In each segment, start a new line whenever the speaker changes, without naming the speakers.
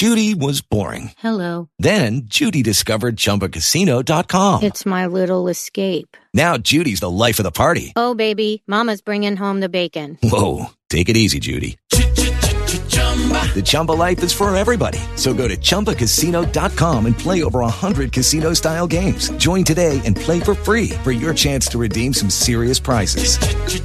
Judy was boring.
Hello.
Then Judy discovered ChumbaCasino.com.
It's my little escape.
Now Judy's the life of the party.
Oh, baby, mama's bringing home the bacon.
Whoa, take it easy, Judy. The Chumba life is for everybody. So go to ChumbaCasino.com and play over 100 casino-style games. Join today and play for free for your chance to redeem some serious prizes.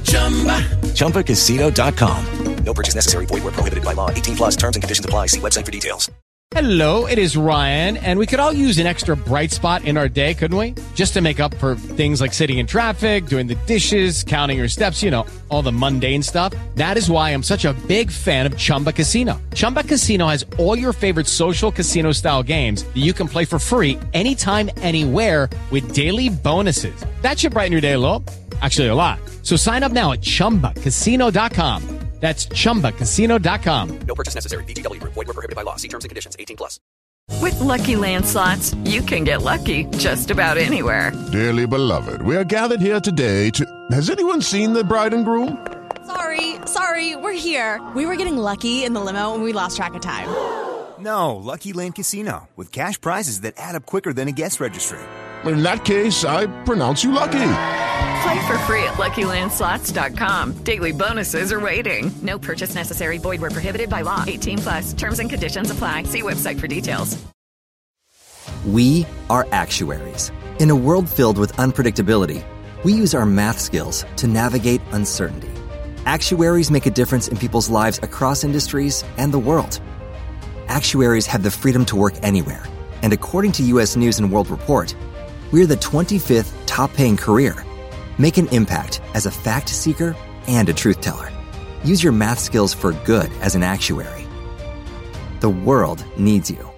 ChumbaCasino.com. No purchase necessary. Void where prohibited by law. 18 plus terms and conditions apply. See website for details.
Hello, it is Ryan, and we could all use an extra bright spot in our day, couldn't we? Just to make up for things like sitting in traffic, doing the dishes, counting your steps, you know, all the mundane stuff. That is why I'm such a big fan of Chumba Casino. Chumba Casino has all your favorite social casino-style games that you can play for free anytime, anywhere with daily bonuses. That should brighten your day a little. Actually, a lot. So sign up now at ChumbaCasino.com. That's ChumbaCasino.com.
No purchase necessary. VGW Group. Void where prohibited by law. See terms and conditions. 18 plus.
With Lucky Land Slots, you can get lucky just about anywhere.
Dearly beloved, we are gathered here today to... Has anyone seen the bride and groom?
Sorry, we're here. We were getting lucky in the limo and we lost track of time.
No, Lucky Land Casino, with cash prizes that add up quicker than a guest registry.
In that case, I pronounce you lucky.
Play for free at LuckyLandSlots.com. Daily bonuses are waiting. No purchase necessary. Void where prohibited by law. 18 plus. Terms and conditions apply. See website for details.
We are actuaries. In a world filled with unpredictability, we use our math skills to navigate uncertainty. Actuaries make a difference in people's lives across industries and the world. Actuaries have the freedom to work anywhere. And according to U.S. News & World Report, we're the 25th top-paying career. Make an impact as a fact seeker and a truth teller. Use your math skills for good as an actuary. The world needs you.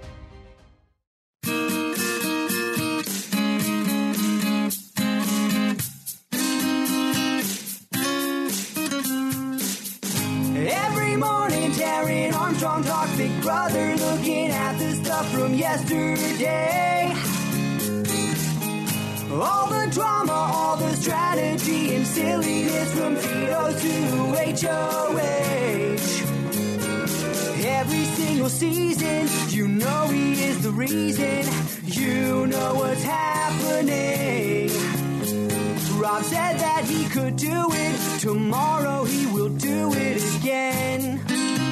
Every morning, Darren Armstrong talks Big Brother, looking at the stuff from yesterday. All the drama, all the strategy and silliness from Tito to HOH. Every single season, you know he is the reason. You know what's happening. Rob said that he could do it. Tomorrow he will do it again.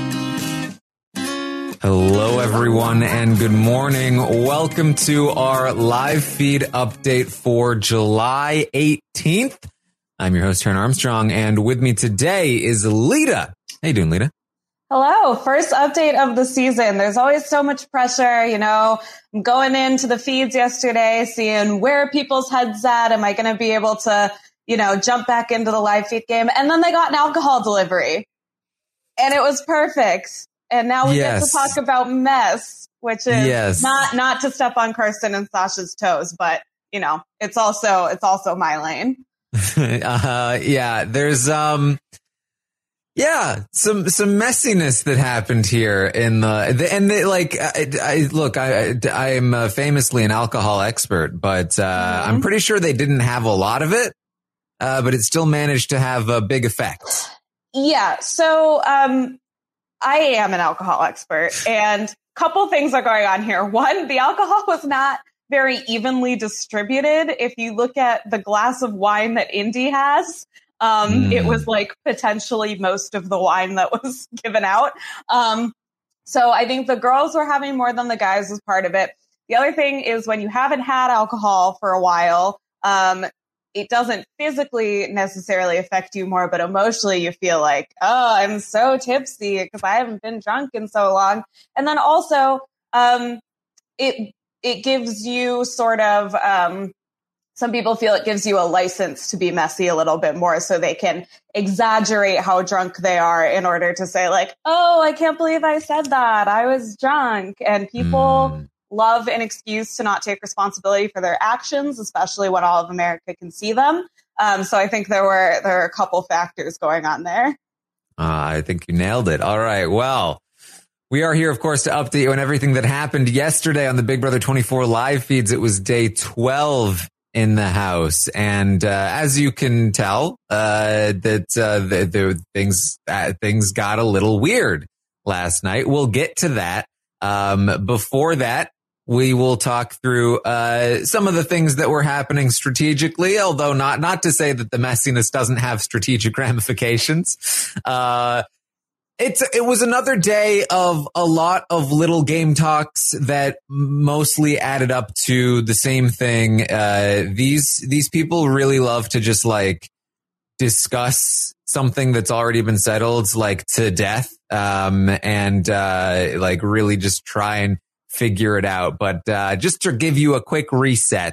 Hello, everyone, and good morning. Welcome to our live feed update for July 18th. I'm your host, Darren Armstrong, and with me today is Lita. How you doing, Lita?
Hello. First update of the season. There's always so much pressure, you know. I'm going into the feeds yesterday, seeing where people's heads at. Am I going to be able to, you know, jump back into the live feed game? And then they got an alcohol delivery, and it was perfect. And now we get to talk about mess, which is not to step on Karsten and Sasha's toes, but you know, it's also my lane.
There's some messiness that happened here in I am famously an alcohol expert, but I'm pretty sure they didn't have a lot of it, but it still managed to have a big effect.
Yeah. So, I am an alcohol expert, and a couple things are going on here. One, the alcohol was not very evenly distributed. If you look at the glass of wine that Indy has, it was like potentially most of the wine that was given out. So I think the girls were having more than the guys was part of it. The other thing is when you haven't had alcohol for a while, it doesn't physically necessarily affect you more, but emotionally you feel like, oh, I'm so tipsy because I haven't been drunk in so long. And then also, it gives you sort of, some people feel it gives you a license to be messy a little bit more, so they can exaggerate how drunk they are in order to say like, oh, I can't believe I said that. I was drunk. And people love an excuse to not take responsibility for their actions, especially when all of America can see them. So I think there are a couple factors going on there.
I think you nailed it. All right. Well, we are here, of course, to update you on everything that happened yesterday on the Big Brother 24 live feeds. It was day 12 in the house. And as you can tell, things got a little weird last night. We'll get to that. Before that, we will talk through some of the things that were happening strategically, although not to say that the messiness doesn't have strategic ramifications. It was another day of a lot of little game talks that mostly added up to the same thing. These people really love to just like discuss something that's already been settled, like to death, and like really just try and figure it out. But just to give you a quick reset,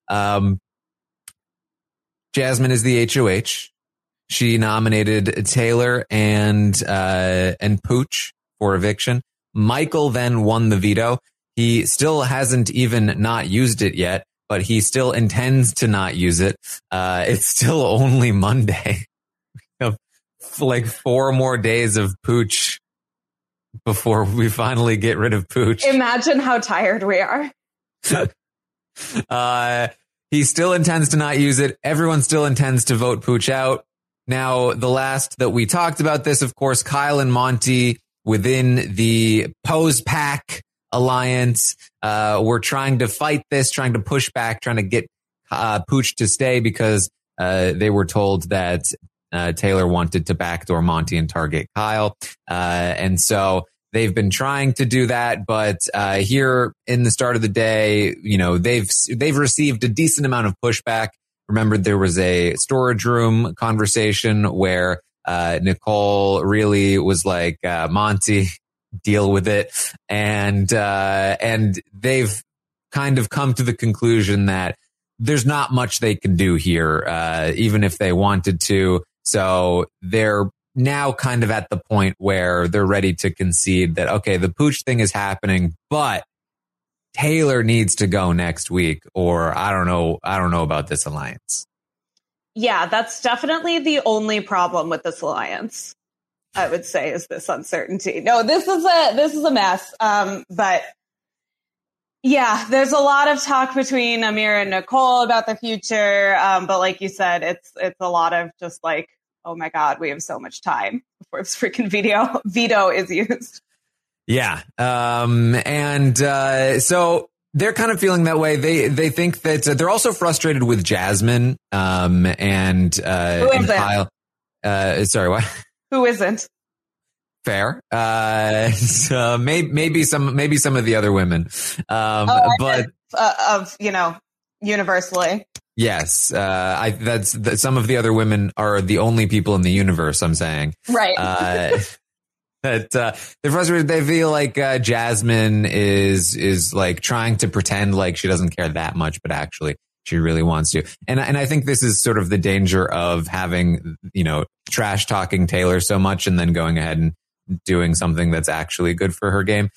Jasmine is the HOH. She nominated Taylor and Pooch for eviction. Michael then won the veto. He still hasn't even not used it yet, but he still intends to not use it. It's still only Monday. Like 4 more days of Pooch before we finally get rid of Pooch.
Imagine how tired we are.
He still intends to not use it. Everyone still intends to vote Pooch out. Now, the last that we talked about this, of course, Kyle and Monty within the Pose Pack Alliance were trying to fight this, trying to push back, trying to get Pooch to stay because they were told that Taylor wanted to backdoor Monty and target Kyle. And so they've been trying to do that. But here in the start of the day, you know, they've received a decent amount of pushback. Remember, there was a storage room conversation where Nicole really was like, Monty, deal with it. And they've kind of come to the conclusion that there's not much they can do here, even if they wanted to. So they're now kind of at the point where they're ready to concede that, okay, the Pooch thing is happening, but Taylor needs to go next week, or I don't know about this alliance.
Yeah, that's definitely the only problem with this alliance, I would say, is this uncertainty. No, this is a mess. But yeah, there's a lot of talk between Amir and Nicole about the future. But like you said, it's a lot of just like, oh my God, we have so much time before this freaking veto is used.
Yeah. So they're kind of feeling that way. They think that they're also frustrated with Jasmine, and Kyle. Sorry, what?
Who isn't?
Fair. So maybe some of the other women. But universely. Yes. Some of the other women are the only people in the universe, I'm saying.
Right.
That they're frustrated. They feel like Jasmine is like trying to pretend like she doesn't care that much, but actually she really wants to. And I think this is sort of the danger of having, you know, trash talking Taylor so much and then going ahead and doing something that's actually good for her game.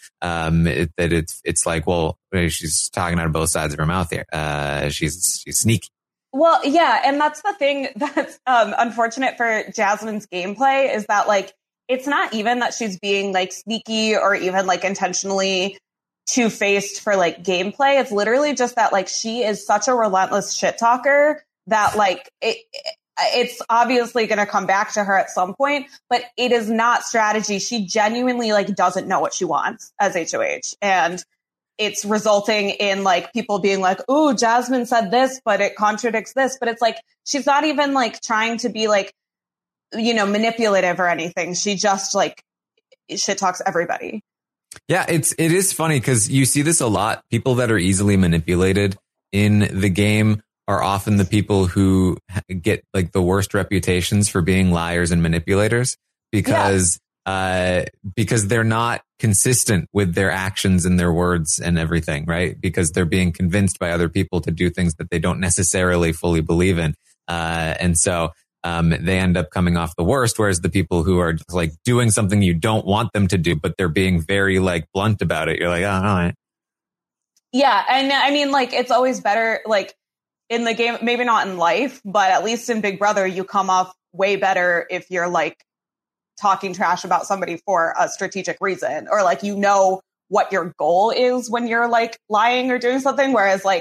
It's like, well, she's talking out of both sides of her mouth here. She's sneaky.
Well, yeah, and that's the thing that's unfortunate for Jasmine's gameplay is that like. It's not even that she's being like sneaky or even like intentionally two-faced for like gameplay. It's literally just that like she is such a relentless shit talker that like it's obviously going to come back to her at some point, but it is not strategy. She genuinely like doesn't know what she wants as HOH. And it's resulting in like people being like, ooh, Jasmine said this, but it contradicts this. But it's like, she's not even like trying to be like, you know, manipulative or anything. She just like shit talks everybody.
Yeah, it is funny because you see this a lot. People that are easily manipulated in the game are often the people who get like the worst reputations for being liars and manipulators because they're not consistent with their actions and their words and everything, right? Because they're being convinced by other people to do things that they don't necessarily fully believe in. And so they end up coming off the worst, whereas the people who are just like doing something you don't want them to do, but they're being very like blunt about it. You're like, oh, all right.
Yeah. And I mean, like, it's always better, like in the game, maybe not in life, but at least in Big Brother, you come off way better if you're like talking trash about somebody for a strategic reason, or like, you know what your goal is when you're like lying or doing something. Whereas like,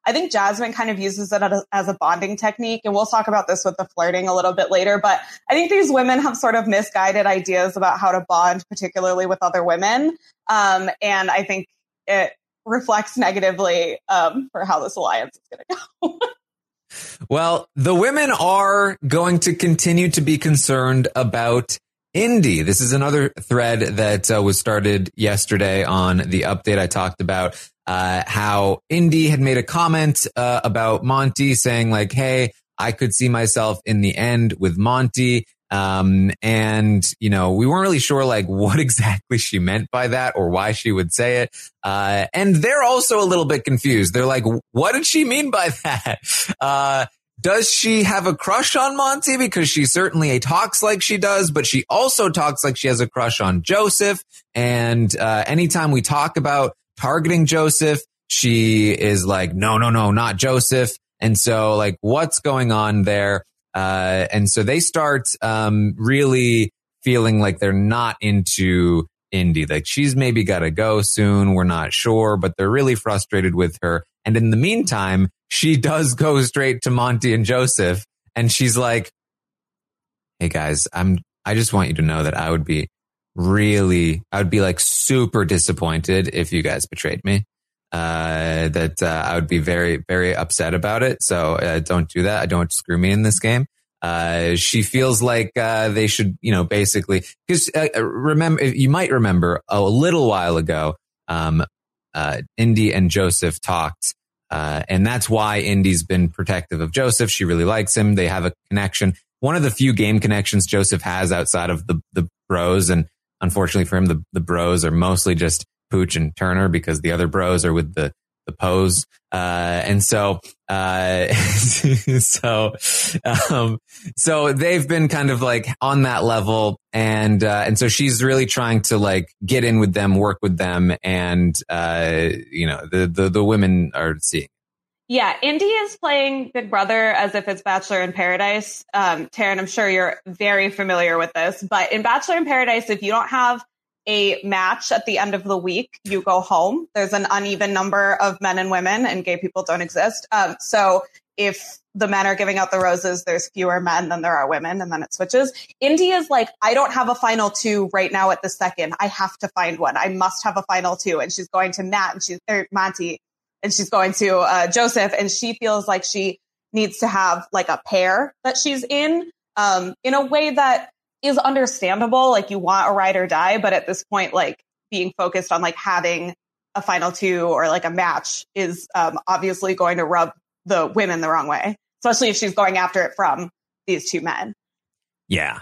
I think Jasmine kind of uses it as a bonding technique. And we'll talk about this with the flirting a little bit later. But I think these women have sort of misguided ideas about how to bond, particularly with other women. And I think it reflects negatively for how this alliance is going to go.
Well, the women are going to continue to be concerned about Indy. This is another thread that was started yesterday on the update. I talked about how Indy had made a comment about Monty saying like, hey, I could see myself in the end with Monty. And, you know, we weren't really sure like what exactly she meant by that or why she would say it. And they're also a little bit confused. They're like, what did she mean by that? Does she have a crush on Monty? Because she certainly talks like she does, but she also talks like she has a crush on Joseph. And anytime we talk about targeting Joseph, she is like, no, not Joseph. And so like, what's going on there? And so they start really feeling like they're not into Indy. Like she's maybe got to go soon. We're not sure, but they're really frustrated with her. And in the meantime, she does go straight to Monty and Joseph. And she's like, hey guys, I just want you to know that I would be like super disappointed if you guys betrayed me. I would be very, very upset about it. So don't do that. Don't screw me in this game. She feels like they should, you know, basically, because you might remember a little while ago, Indy and Joseph talked, and that's why Indy's been protective of Joseph. She really likes him. They have a connection. One of the few game connections Joseph has outside of the bros, and unfortunately for him, the bros are mostly just Pooch and Turner because the other bros are with the pose. And so they've been kind of like on that level. And so she's really trying to like get in with them, work with them. And, you know, the women are seeing.
Yeah, Indy is playing Big Brother as if it's Bachelor in Paradise. Taryn, I'm sure you're very familiar with this, but in Bachelor in Paradise, if you don't have a match at the end of the week, you go home. There's an uneven number of men and women, and gay people don't exist. So if the men are giving out the roses, there's fewer men than there are women, and then it switches. Indy is like, I don't have a final two right now at the second. I have to find one. I must have a final two. And she's going to Monty, and she's going to Joseph, and she feels like she needs to have like a pair that she's in a way that is understandable. Like you want a ride or die, but at this point, like being focused on like having a final two or like a match is obviously going to rub the women the wrong way, especially if she's going after it from these two men.
Yeah.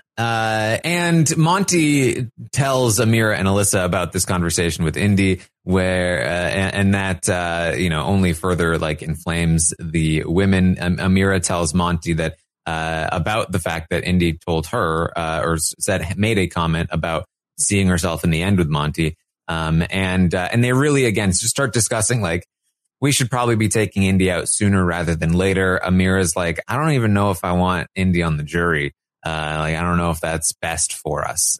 And Monty tells Amira and Alyssa about this conversation with Indy where, and that, you know, only further like inflames the women. Amira tells Monty that, about the fact that Indy told her, made a comment about seeing herself in the end with Monty. And they really, again, just start discussing like, we should probably be taking Indy out sooner rather than later. Amira's like, I don't even know if I want Indy on the jury. Like, I don't know if that's best for us.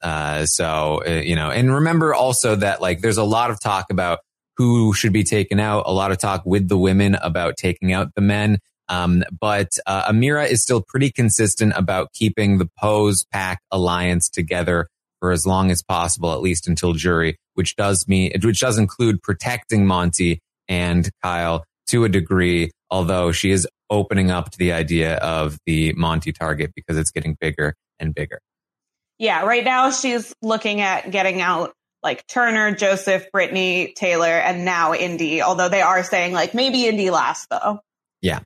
You know, and remember also that like, there's a lot of talk about who should be taken out, a lot of talk with the women about taking out the men. But Amira is still pretty consistent about keeping the Pose Pack alliance together for as long as possible, at least until jury, which does include protecting Monty and Kyle to a degree, although she is opening up to the idea of the Monty target because it's getting bigger and bigger.
Yeah, right now she's looking at getting out like Turner, Joseph, Brittany, Taylor, and now Indy, although they are saying like maybe Indy last though. Yeah.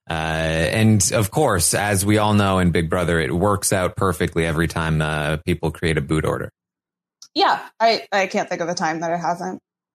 And of course, as we all know in Big Brother, it works out perfectly every time people create a boot order.
Yeah, I can't think of a time that it hasn't.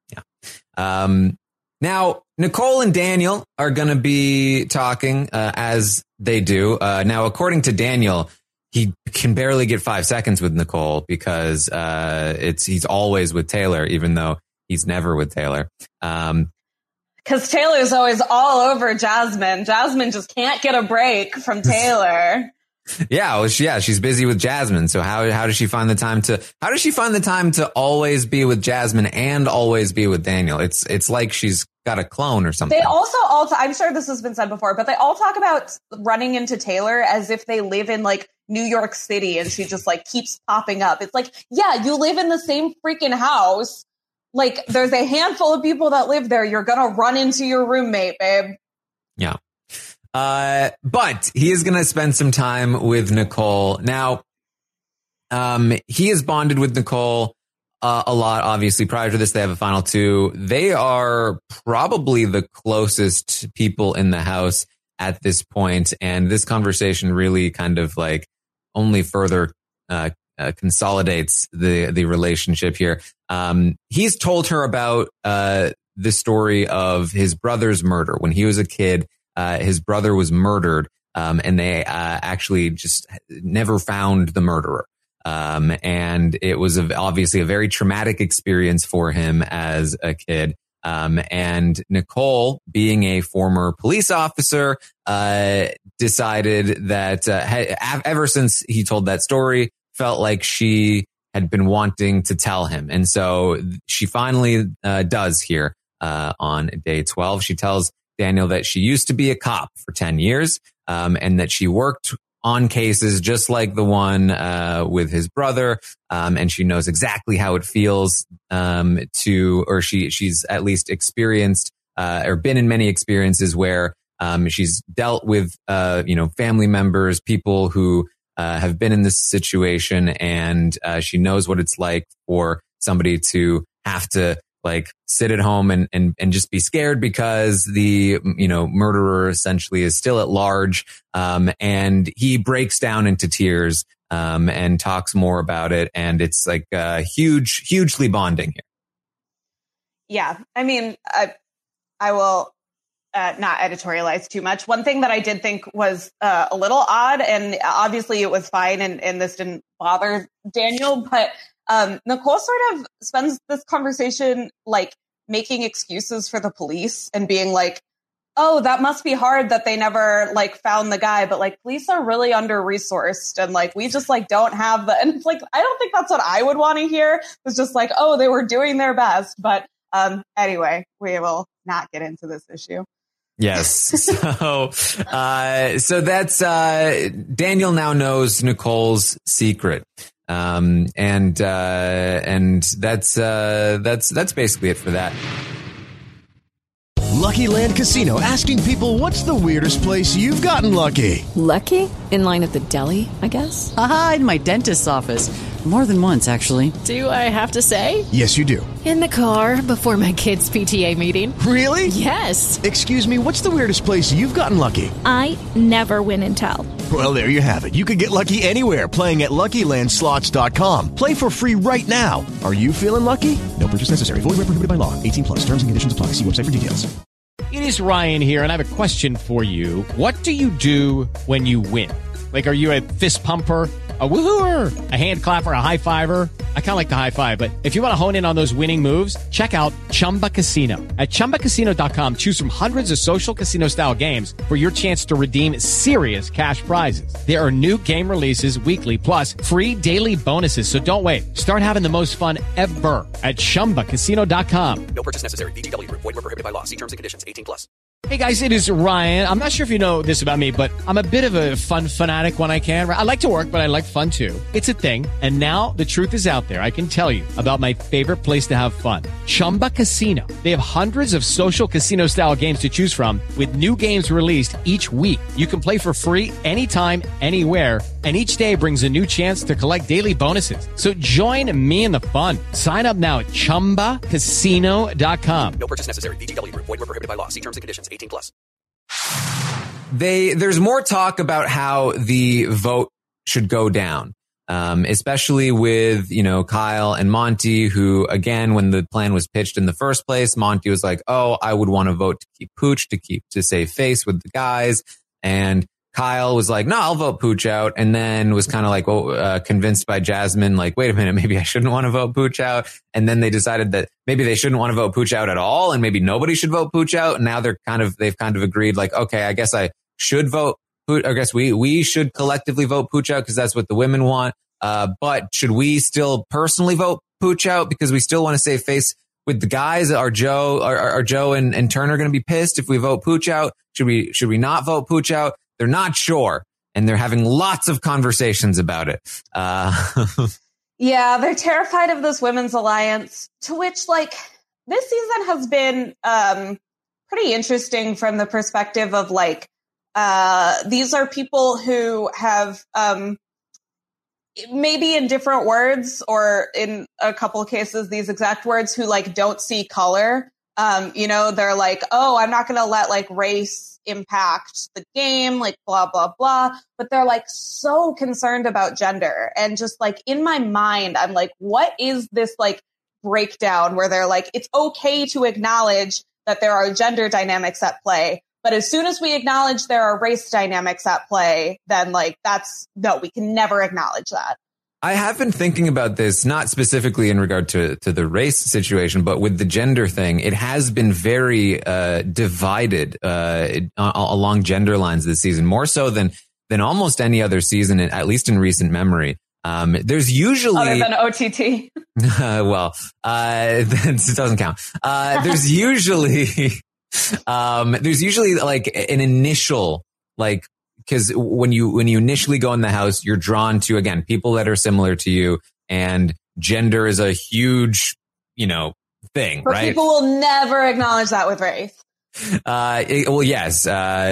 Yeah. Now, Nicole and Daniel are going to be talking as they do. Now, according to Daniel, he can barely get 5 seconds with Nicole because he's always with Taylor, even though he's never with Taylor.
Because Taylor's always all over Jasmine. Jasmine just can't get a break from Taylor.
She's busy with Jasmine. So how does she find the time to always be with Jasmine and always be with Daniel? It's like she's got a clone or something.
They also all, I'm sure this has been said before, but they all talk about running into Taylor as if they live in like New York City and she just like keeps popping up. It's like, yeah, you live in the same freaking house. Like there's a handful of people that live there. You're going to run into your roommate, babe.
Yeah. But he is going to spend some time with Nicole. Now, he is bonded with Nicole a lot, obviously. Prior to this, they have a final two. They are probably the closest people in the house at this point, and this conversation really kind of like only further consolidates the relationship here. He's told her about the story of his brother's murder. When he was a kid, his brother was murdered, and they actually just never found the murderer. And it was obviously a very traumatic experience for him as a kid. And Nicole, being a former police officer, decided that ever since he told that story, felt like she had been wanting to tell him. And so she finally does here on day 12. She tells Daniel that she used to be a cop for 10 years and that she worked on cases just like the one with his brother, and she knows exactly how it feels she's at least experienced or been in many experiences where she's dealt with family members, people who have been in this situation, and she knows what it's like for somebody to have to like sit at home and just be scared because the, murderer essentially is still at large. And he breaks down into tears, and talks more about it. And it's like, hugely bonding here.
Yeah. I mean, I will not editorialize too much. One thing that I did think was a little odd, and obviously it was fine and this didn't bother Daniel, but Nicole sort of spends this conversation like making excuses for the police and being like, oh, that must be hard that they never like found the guy. But like police are really under-resourced and like we just like don't have the, and it's like, I don't think that's what I would want to hear. It's just like, oh, they were doing their best. But anyway, we will not get into this issue.
Yes. So that's, Daniel now knows Nicole's secret. And that's basically it for that.
Lucky Land Casino, asking people, what's the weirdest place you've gotten lucky?
Lucky? In line at the deli, I guess?
Aha, in my dentist's office. More than once, actually.
Do I have to say?
Yes, you do.
In the car before my kids' PTA meeting.
Really?
Yes.
Excuse me, what's the weirdest place you've gotten lucky?
I never win and tell.
Well, there you have it. You can get lucky anywhere, playing at LuckyLandSlots.com. Play for free right now. Are you feeling lucky? No purchase necessary. Void where prohibited by law. 18+. Terms and conditions apply. See website for details.
It is Ryan here, and I have a question for you. What do you do when you win? Like, are you a fist pumper, a woohooer, a hand clapper, a high fiver? I kind of like the high five, but if you want to hone in on those winning moves, check out Chumba Casino. At ChumbaCasino.com, choose from hundreds of social casino style games for your chance to redeem serious cash prizes. There are new game releases weekly, plus free daily bonuses. So don't wait. Start having the most fun ever at ChumbaCasino.com.
No purchase necessary. VGW. Void where prohibited by law. See terms and conditions. 18+.
Hey guys, it is Ryan. I'm not sure if you know this about me, but I'm a bit of a fun fanatic when I can. I like to work, but I like fun too. It's a thing. And now the truth is out there. I can tell you about my favorite place to have fun. Chumba Casino. They have hundreds of social casino style games to choose from with new games released each week. You can play for free anytime, anywhere. And each day brings a new chance to collect daily bonuses. So join me in the fun. Sign up now at ChumbaCasino.com.
No purchase necessary. VGW. Void where prohibited by law. See terms and conditions. 18+.
There's more talk about how the vote should go down, especially with, Kyle and Monty, who, again, when the plan was pitched in the first place, Monty was like, oh, I would want to vote to keep Pooch, to save face with the guys. And Kyle was like, no, I'll vote Pooch out. And then was kind of like, convinced by Jasmine, like, wait a minute, maybe I shouldn't want to vote Pooch out. And then they decided that maybe they shouldn't want to vote Pooch out at all. And maybe nobody should vote Pooch out. And now they've kind of agreed like, okay, I guess I should vote Pooch. I guess we should collectively vote Pooch out because that's what the women want. But should we still personally vote Pooch out because we still want to save face with the guys? Are Joe and Turner going to be pissed if we vote Pooch out? Should we not vote Pooch out? They're not sure. And they're having lots of conversations about it.
Yeah, they're terrified of this women's alliance, to which, like, this season has been pretty interesting from the perspective of, like, these are people who have maybe in different words, or in a couple of cases, these exact words, who, like, don't see color. They're like, oh, I'm not going to let, like, race impact the game, like, blah, blah, blah. But they're, like, so concerned about gender. And just, like, in my mind, I'm like, what is this, like, breakdown where they're like, it's okay to acknowledge that there are gender dynamics at play, but as soon as we acknowledge there are race dynamics at play, then, like, we can never acknowledge that.
I have been thinking about this, not specifically in regard to the race situation, but with the gender thing. It has been very divided along gender lines this season, more so than almost any other season, at least in recent memory. There's usually
other than OTT.
It doesn't count. There's usually like an initial, like, because when you initially go in the house, you're drawn to, again, people that are similar to you, and gender is a huge, thing,
but
right?
People will never acknowledge that with race.
Yes.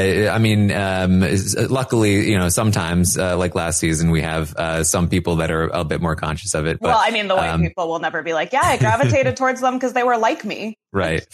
Luckily, sometimes, like last season, we have some people that are a bit more conscious of it. But,
the white people will never be like, yeah, I gravitated towards them because they were like me.
Right.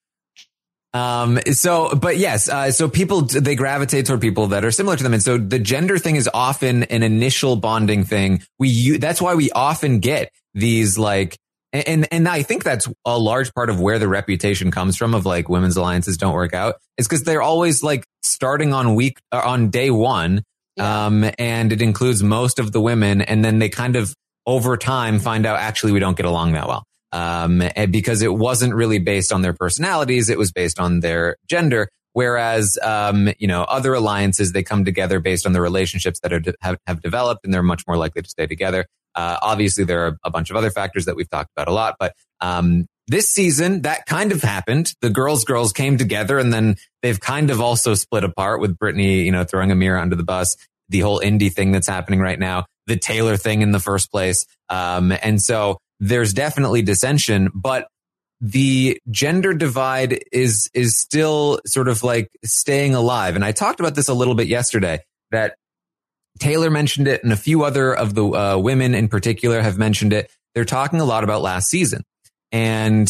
So people, they gravitate toward people that are similar to them. And so the gender thing is often an initial bonding thing. That's why we often get these, like, and I think that's a large part of where the reputation comes from of, like, women's alliances don't work out, is because they're always, like, starting on day one. Yeah. And it includes most of the women. And then they kind of over time find out, actually, we don't get along that well. Because it wasn't really based on their personalities. It was based on their gender. Whereas, other alliances, they come together based on the relationships that have developed, and they're much more likely to stay together. Obviously there are a bunch of other factors that we've talked about a lot, but, this season that kind of happened. The girls came together, and then they've kind of also split apart, with Brittany, throwing Amira under the bus, the whole Indy thing that's happening right now, the Taylor thing in the first place. And so, there's definitely dissension, but the gender divide is still sort of, like, staying alive. And I talked about this a little bit yesterday, that Taylor mentioned it, and a few other of the women in particular have mentioned it. They're talking a lot about last season. And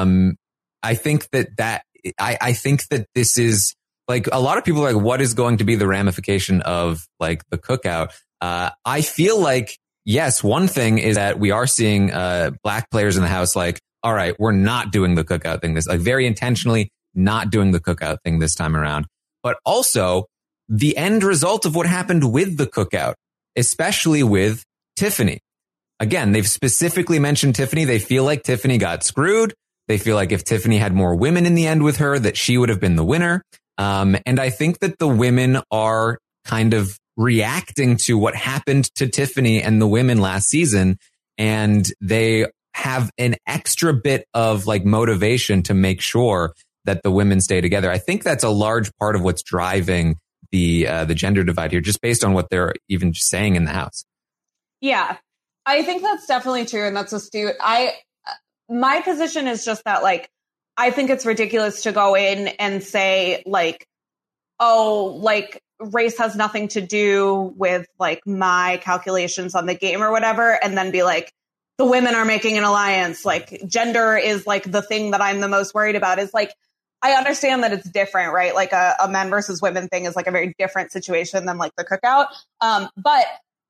I think that this is, like, a lot of people are like, what is going to be the ramification of, like, the cookout? I feel like, yes, one thing is that we are seeing black players in the house like, all right, we're not doing the cookout thing. This, like, very intentionally not doing the cookout thing this time around. But also the end result of what happened with the cookout, especially with Tiffany. Again, they've specifically mentioned Tiffany. They feel like Tiffany got screwed. They feel like if Tiffany had more women in the end with her, that she would have been the winner. And I think that the women are kind of reacting to what happened to Tiffany and the women last season. And they have an extra bit of, like, motivation to make sure that the women stay together. I think that's a large part of what's driving the gender divide here, just based on what they're even saying in the house.
Yeah, I think that's definitely true. And that's astute. My position is just that, like, I think it's ridiculous to go in and say, like, oh, like, race has nothing to do with, like, my calculations on the game or whatever, and then be like, the women are making an alliance, like, gender is, like, the thing that I'm the most worried about. Is, like, I understand that it's different, right? Like, a men versus women thing is, like, a very different situation than, like, the cookout. But,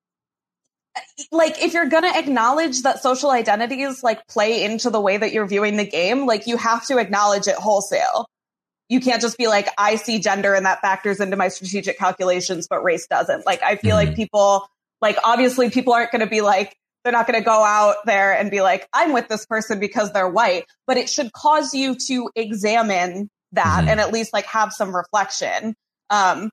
like, if you're gonna acknowledge that social identities, like, play into the way that you're viewing the game, like, you have to acknowledge it wholesale. You can't just be like, I see gender and that factors into my strategic calculations, but race doesn't. Like, I feel like people, like, obviously people aren't going to be like, they're not going to go out there and be like, I'm with this person because they're white, but it should cause you to examine that and at least, like, have some reflection. And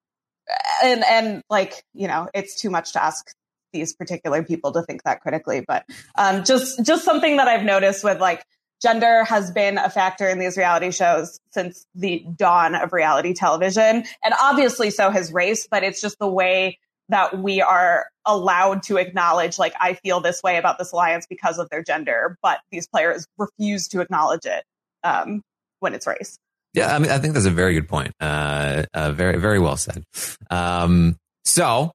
like, it's too much to ask these particular people to think that critically, but just something that I've noticed with, like, gender has been a factor in these reality shows since the dawn of reality television. And obviously so has race, but it's just the way that we are allowed to acknowledge, like, I feel this way about this alliance because of their gender, but these players refuse to acknowledge it when it's race.
Yeah, I mean, I think that's a very good point. Very, very well said. So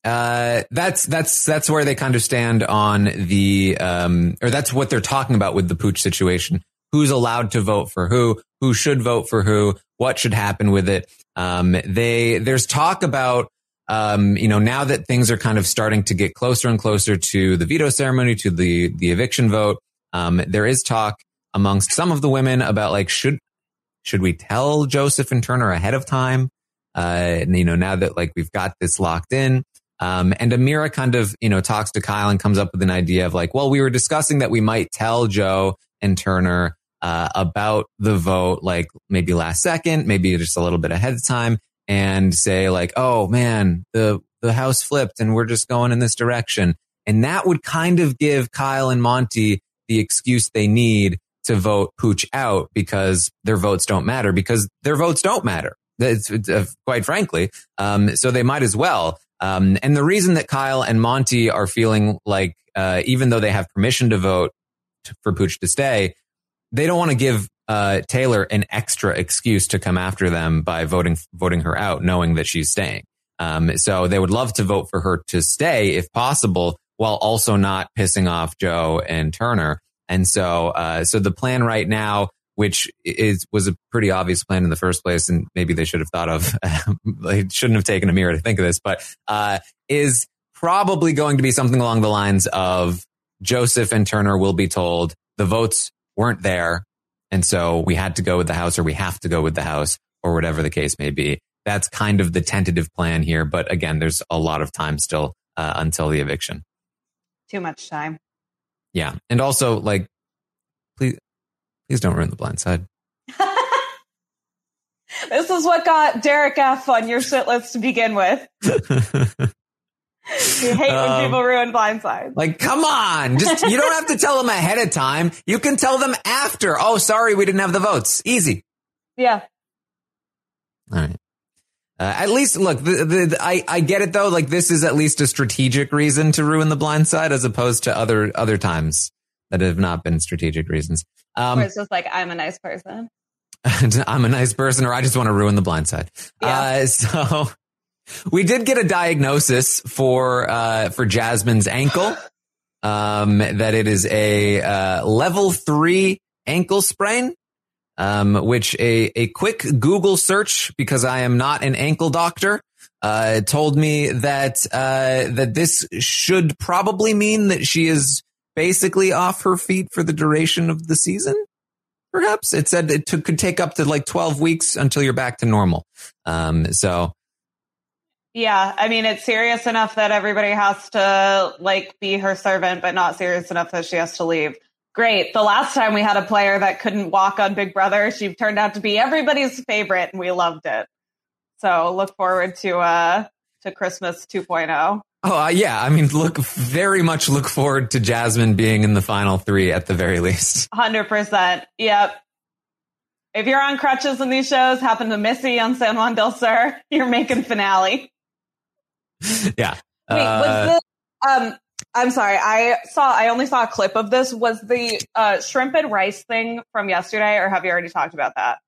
that's where they kind of stand on the, or that's what they're talking about with the Pooch situation. Who's allowed to vote for who should vote for who, what should happen with it. There's talk about, now that things are kind of starting to get closer and closer to the veto ceremony, to the eviction vote. There is talk amongst some of the women about, like, should we tell Joseph and Turner ahead of time? Now that, like, we've got this locked in. And Amira kind of, talks to Kyle and comes up with an idea of, like, well, we were discussing that we might tell Joe and Turner, about the vote, like, maybe last second, maybe just a little bit ahead of time, and say, like, oh man, the house flipped and we're just going in this direction. And that would kind of give Kyle and Monty the excuse they need to vote Pooch out, because their votes don't matter, It's quite frankly. So they might as well. And the reason that Kyle and Monty are feeling like, even though they have permission to vote for Pooch to stay, they don't want to give Taylor an extra excuse to come after them by voting her out, knowing that she's staying. So they would love to vote for her to stay if possible, while also not pissing off Joe and Turner. And so the plan right now, which was a pretty obvious plan in the first place, and maybe they should have thought of, they shouldn't have taken a mirror to think of this, but is probably going to be something along the lines of Joseph and Turner will be told the votes weren't there, and so we had to go with the house, or we have to go with the house, or whatever the case may be. That's kind of the tentative plan here. But again, there's a lot of time still until the eviction.
Too much time.
Yeah. And also, like, please don't ruin The Blind Side.
This is what got Derek F on your shit list to begin with. You hate when people ruin Blindside.
Like, come on. You don't have to tell them ahead of time. You can tell them after. Oh, sorry, we didn't have the votes. Easy.
Yeah.
All right. At least, look, I get it, though. Like, this is at least a strategic reason to ruin The Blind Side, as opposed to other times that have not been strategic reasons.
Or it's just like, I'm a nice person.
I'm a nice person, or I just want to ruin The Blind Side. Yeah. So we did get a diagnosis for Jasmine's ankle, that it is a level 3 ankle sprain, which a quick Google search, because I am not an ankle doctor, told me that this should probably mean that she is basically off her feet for the duration of the season. Perhaps it said it could take up to like 12 weeks until you're back to normal. So.
Yeah, I mean, it's serious enough that everybody has to, like, be her servant, but not serious enough that she has to leave. Great. The last time we had a player that couldn't walk on Big Brother, she turned out to be everybody's favorite, and we loved it. So look forward to Christmas 2.0.
Oh, yeah. I mean, very much look forward to Jasmine being in the final 3 at the very least.
100%. Yep. If you're on crutches in these shows, happen to Missy on San Juan del Sur, you're making finale.
Yeah.
Wait, was the, I'm sorry. I only saw a clip of this. Was the shrimp and rice thing from yesterday, or have you already talked about that?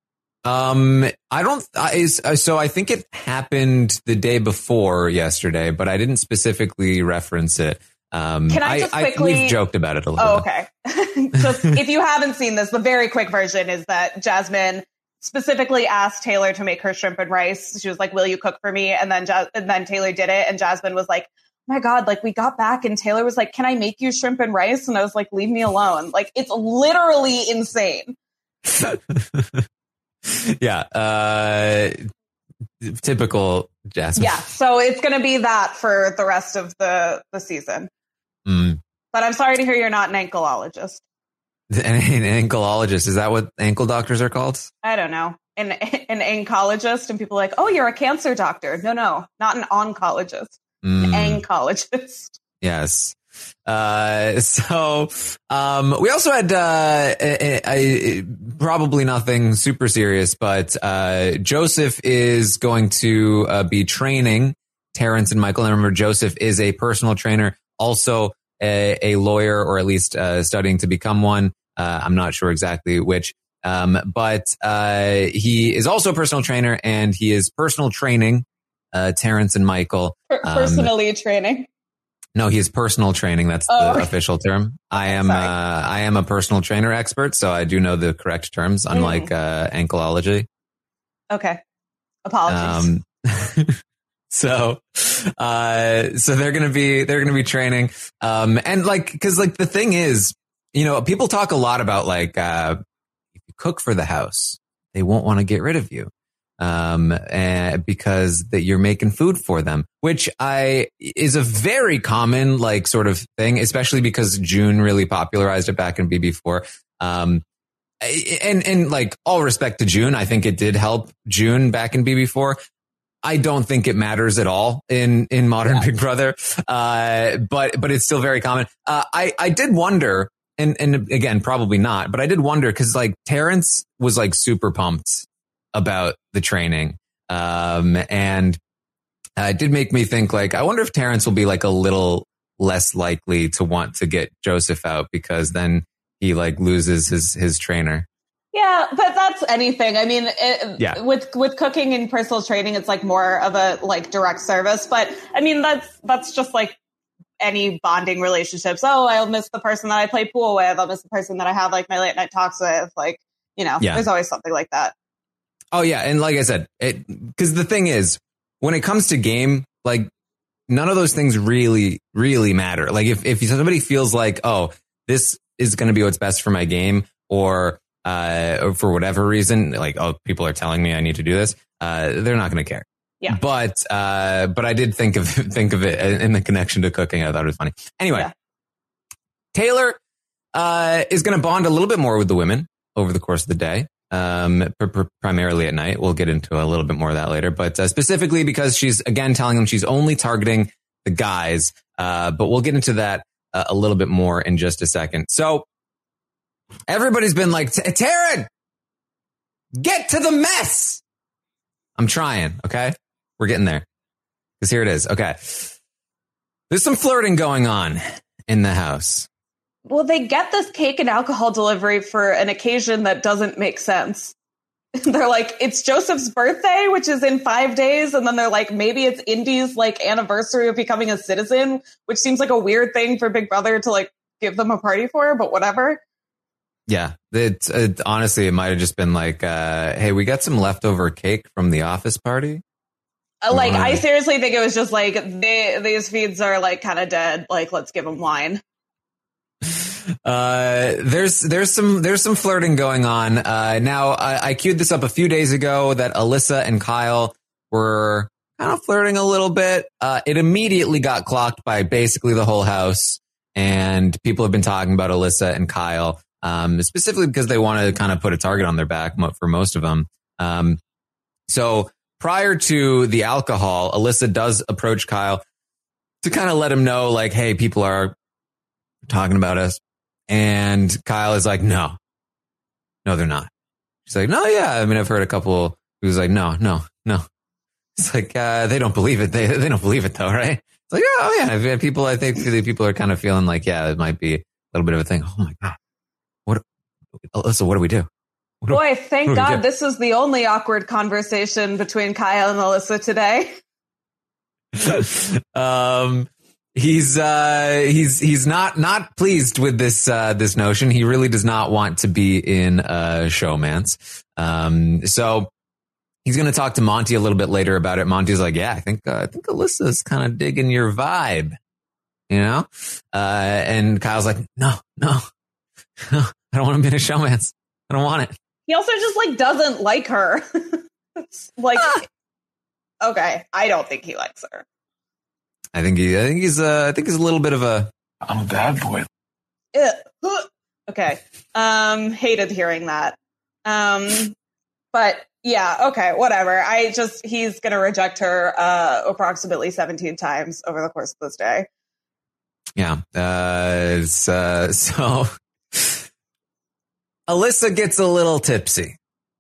So I think it happened the day before yesterday, but I didn't specifically reference it.
Can I just quickly...
we've joked about it a little bit.
Okay. Just, if you haven't seen this, the very quick version is that Jasmine specifically asked Taylor to make her shrimp and rice. She was like, will you cook for me? And then Taylor did it. And Jasmine was like, oh my God, like, we got back and Taylor was like, can I make you shrimp and rice? And I was like, leave me alone. Like, it's literally insane.
Yeah. Typical Jasmine.
Yeah. So it's going to be that for the rest of the season.
Mm.
But I'm sorry to hear you're not an ankleologist.
An ankleologist. Is that what ankle doctors are called?
I don't know. An oncologist, and people are like, oh, you're a cancer doctor. No, not an oncologist. An oncologist.
Yes. We also had probably nothing super serious, but Joseph is going to be training Terrence and Michael. And remember, Joseph is a personal trainer, also a lawyer, or at least studying to become one. I'm not sure exactly which. But he is also a personal trainer, and he is personal training Terrence and Michael.
Personally training.
No, he is personal training. That's the official term. I am a personal trainer expert, so I do know the correct terms, unlike ankleology.
Okay. Apologies.
So they're going to be training. And cause the thing is, people talk a lot about if you cook for the house, they won't want to get rid of you. Because that you're making food for them, which is a very common sort of thing, especially because June really popularized it back in BB4. And all respect to June, I think it did help June back in BB4. I don't think it matters at all in modern Big Brother. But it's still very common. I did wonder, and again, probably not, but I did wonder because Terrence was super pumped about the training. And it did make me think I wonder if Terrence will be a little less likely to want to get Joseph out, because then he loses his trainer.
Yeah, but that's anything. I mean, with cooking and personal training, it's more of a direct service. But I mean, that's just any bonding relationships. Oh, I'll miss the person that I play pool with. I'll miss the person that I have my late night talks with. There's always something like that.
Oh yeah, and like I said, because the thing is, when it comes to game, none of those things really, really matter. If somebody feels this is going to be what's best for my game, or for whatever reason, people are telling me I need to do this, they're not going to care.
Yeah.
But I did think of it in the connection to cooking. I thought it was funny. Anyway, Taylor is going to bond a little bit more with the women over the course of the day. Primarily at night. We'll get into a little bit more of that later, but specifically because she's again telling them she's only targeting the guys. But we'll get into that a little bit more in just a second. So everybody's been Taryn, get to the mess. I'm trying. Okay. We're getting there. Because here it is. Okay. There's some flirting going on in the house.
Well, they get this cake and alcohol delivery for an occasion that doesn't make sense. They're it's Joseph's birthday, which is in 5 days. And then they're maybe it's Indy's anniversary of becoming a citizen, which seems like a weird thing for Big Brother to give them a party for, but whatever.
Yeah. Honestly, it might have just been hey, we got some leftover cake from the office party.
I seriously think it was just these feeds are kind of dead. Let's give them wine.
There's some flirting going on. Now I queued this up a few days ago that Alyssa and Kyle were kind of flirting a little bit. It immediately got clocked by basically the whole house, and people have been talking about Alyssa and Kyle, specifically because they want to kind of put a target on their back for most of them. So prior to the alcohol, Alyssa does approach Kyle to kind of let him know, hey, people are talking about us. And Kyle is no, they're not. She's no, yeah. I mean, I've heard a couple who's no. It's they don't believe it. They don't believe it though, right? It's oh yeah. People, I think people are kind of feeling it might be a little bit of a thing. Oh my God. Alyssa, what do we do?
Boy, thank God this is the only awkward conversation between Kyle and Alyssa today.
He's not pleased with this notion. He really does not want to be in showmance. So he's going to talk to Monty a little bit later about it. Monty's yeah, I think Alyssa's kind of digging your vibe, and Kyle's no, I don't want to be in a showmance. I don't want it.
He also just doesn't like her. Okay, I don't think he likes her.
I think he's a little bit of a. I'm a bad boy.
Okay. Hated hearing that. But yeah, okay, whatever. He's gonna reject her approximately 17 times over the course of this day.
Yeah. So Alyssa gets a little tipsy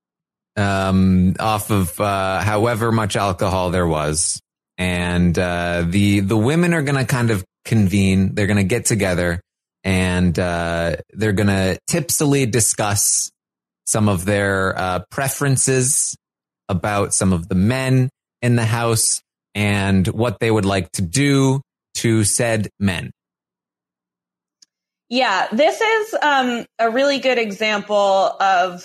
off of however much alcohol there was. And the women are going to kind of convene. They're going to get together and they're going to tipsily discuss some of their preferences about some of the men in the house and what they would like to do to said men.
Yeah, this is a really good example of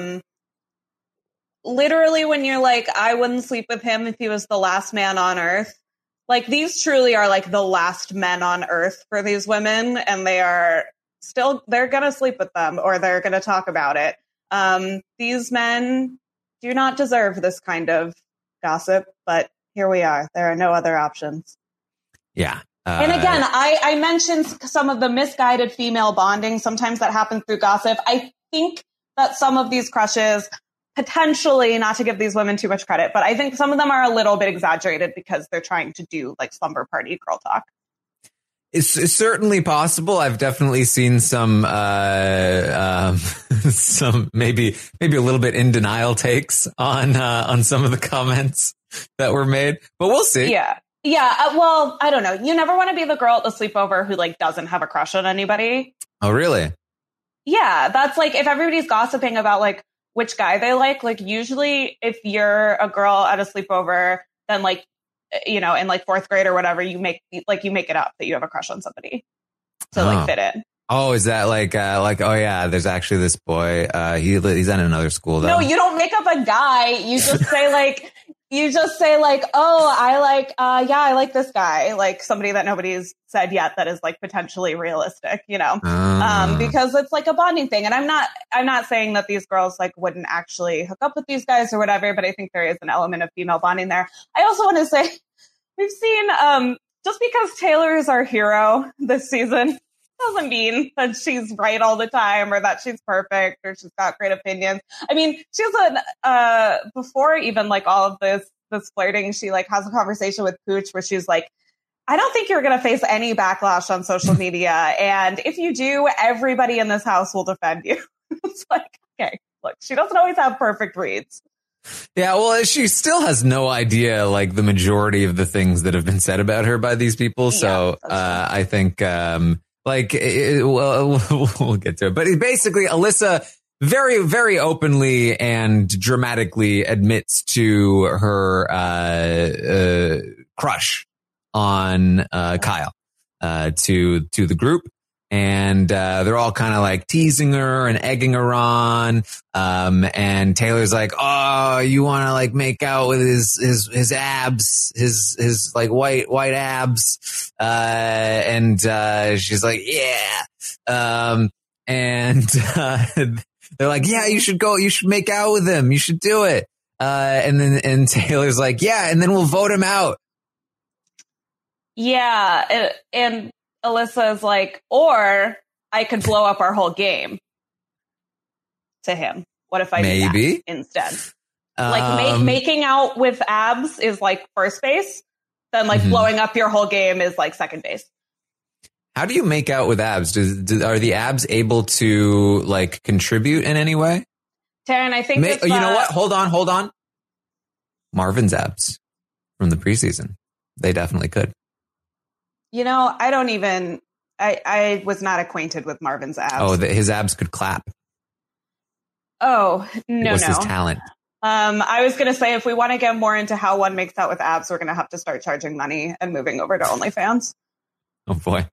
literally when you're like, I wouldn't sleep with him if he was the last man on earth. Like, these truly are like the last men on earth for these women, and they're going to sleep with them or they're going to talk about it. These men do not deserve this kind of gossip, but here we are. There are no other options.
Yeah.
And again, I mentioned some of the misguided female bonding. Sometimes that happens through gossip. I think that some of these crushes, potentially, not to give these women too much credit, but I think some of them are a little bit exaggerated because they're trying to do like slumber party girl talk.
It's certainly possible. I've definitely seen some maybe a little bit in denial takes on some of the comments that were made, but we'll see.
Yeah. Yeah. Well, I don't know. You never want to be the girl at the sleepover who like doesn't have a crush on anybody.
Oh, really?
Yeah. That's like, if everybody's gossiping about like which guy they like usually if you're a girl at a sleepover, then like, you know, in like fourth grade or whatever, you make it up that you have a crush on somebody to like fit in. Oh,
is that like, oh yeah, there's actually this boy, he's at another school though.
No, you don't make up a guy. You just say like, oh, I like this guy, like somebody that nobody's said yet that is like potentially realistic, you know, because it's like a bonding thing. And I'm not saying that these girls like wouldn't actually hook up with these guys or whatever, but I think there is an element of female bonding there. I also want to say we've seen, just because Taylor is our hero this season doesn't mean that she's right all the time or that she's perfect or she's got great opinions. I mean, she's before even like all of this flirting, she like has a conversation with Pooch where she's like, I don't think you're going to face any backlash on social media. And if you do, everybody in this house will defend you. It's like, okay, look, she doesn't always have perfect reads.
Yeah, well, she still has no idea, like, the majority of the things that have been said about her by these people. So I think, we'll get to it. But basically, Alyssa very, very openly and dramatically admits to her crush on Kyle to the group. And they're all kind of like teasing her and egging her on. And Taylor's like, "Oh, you want to like make out with his abs, his like white abs?" And she's like, "Yeah." And they're like, "Yeah, you should go. You should make out with him. You should do it." And Taylor's like, "Yeah," and then we'll vote him out.
Yeah, and Alyssa's like, or I could blow up our whole game to him. What if I do that instead? Like making out with abs is like first base. Then like blowing up your whole game is like second base.
How do you make out with abs? Are the abs able to like contribute in any way?
Taryn, I think
you know what? Hold on. Marvin's abs from the preseason. They definitely could.
You know, I was not acquainted with Marvin's abs.
Oh, his abs could clap.
Oh, no.
What's his talent?
I was going to say, if we want to get more into how one makes out with abs, we're going to have to start charging money and moving over to OnlyFans.
Oh, boy.